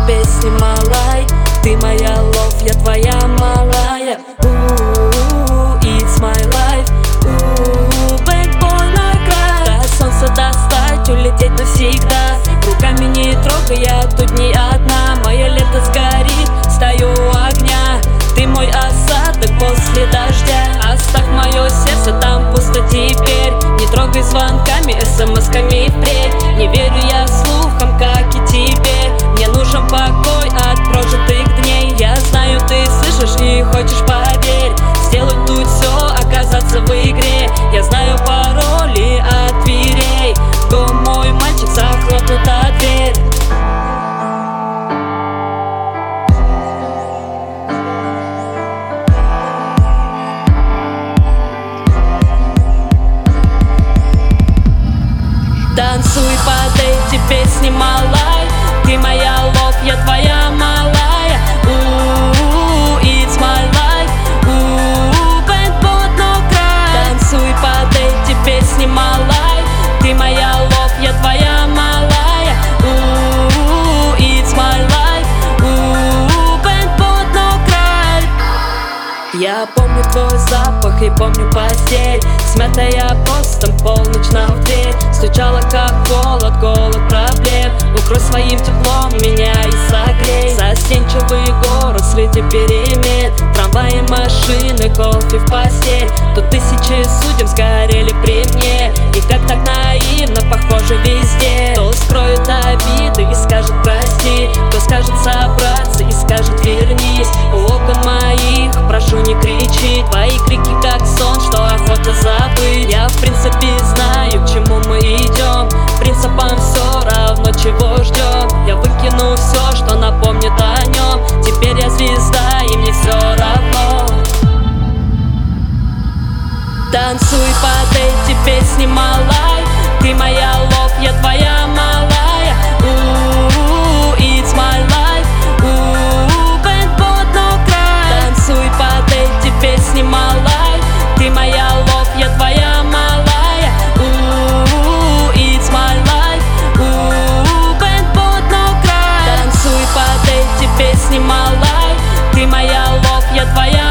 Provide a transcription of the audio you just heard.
песни, малай. Ты моя лов, я твоя малая. It's my life. Bad boy на край. До солнца достать, улететь навсегда. Руками не трогай, я тут не одна. Мое лето сгорит, стою у огня. Ты мой осадок после дождя. Оставь мое сердце, там пусто теперь. Не трогай звонками, смс-ками впредь. Не верю я слухам, как и тебе. Мне нужен покой от прожитых дней. Я знаю, ты слышишь и хочешь, поверь. Сделать тут все, оказаться в игре. Я знаю пароли от дверей. Дом мой мальчик, захлопнута дверь. Танцуй под эти песни, малай. Ты моя лов, я твоя малая. It's my life. Bad boy no cry. Танцуй под эти песни, малай. Ты моя лов, я твоя малая. It's my life. Bad boy no cry. Я помню твой запах и помню постель, смятая постом, полночь нам в дверь. Стучала как голод, голод проблем. Укрой своим теплом меня и согрей. Застенчивый город среди перемен. Трамваи, машины, кофе в постель. Тут тысячи судеб сгорели при мне. И как так наивно, похоже везде. Кто скроет обиды и скажет прости, кто скажет собраться и скажет вернись. У окон моих прошу не кричи. Твои крики как сон, что охота забыть. Я в принципе знаю, к чему мы идем. Принципам все равно, чего ждем. Я выкину все, что напомнит о нем. Теперь я звезда, и мне все равно. Танцуй под эти песни, малай. Ты моя лов, я твоя малая. It's my life. Bad boy no cry. Танцуй под эти песни, малай. Ты моя лов, я твоя малая. It's my life. Bad boy no cry. Танцуй под эти песни, малай. Ты моя лов, я твоя